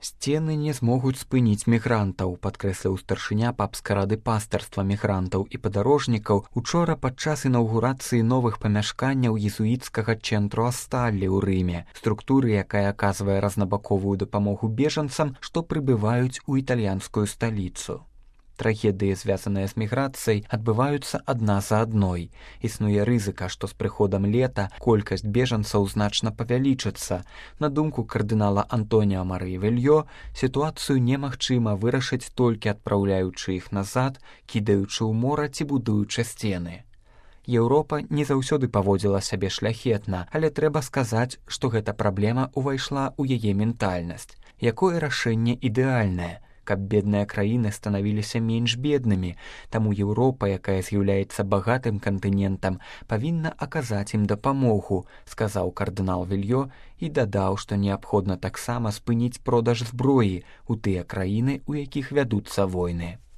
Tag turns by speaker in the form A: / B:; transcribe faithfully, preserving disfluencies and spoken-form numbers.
A: Сцены не змогуць спыніць мігрантаў, падкрэсліў старшыня папскай рады пастырства мігрантаў і падарожнікаў учора падчас інаўгурацыі новых памяшканняў езуіцкага цэнтру Асталлі ў Рыме, структуры, якая аказвае разнабаковую дапамогу бежанцам, што прыбываюць у італьянскую сталіцу. Трагедыі, звязаныя з міграцыяй, адбываюцца адна за адной. Існуе рызыка, што з прыходам лета колькасць бежанцаў значна павялічыцца. На думку кардынала Антоніа Марыі Вельё, сітуацыю немагчыма вырашыць толькі адпраўляючы іх назад, кідаючы ў мора ці будуючы сцены. Еўропа не заўсёды паводзіла сябе шляхетна, але трэба сказаць, што гэта праблема ўвайшла ў яе ментальнасць. Якое рашэнне ідэальнае? Каб бедныя краіны станавіліся менш беднымі, таму Еўропа, якая з'яўляецца багатым кантынентам, павінна аказаць ім дапамогу, сказаў кардынал Вельё і дадаў, што неабходна таксама спыніць продаж зброі ў тыя краіны, у якіх вядуцца войны.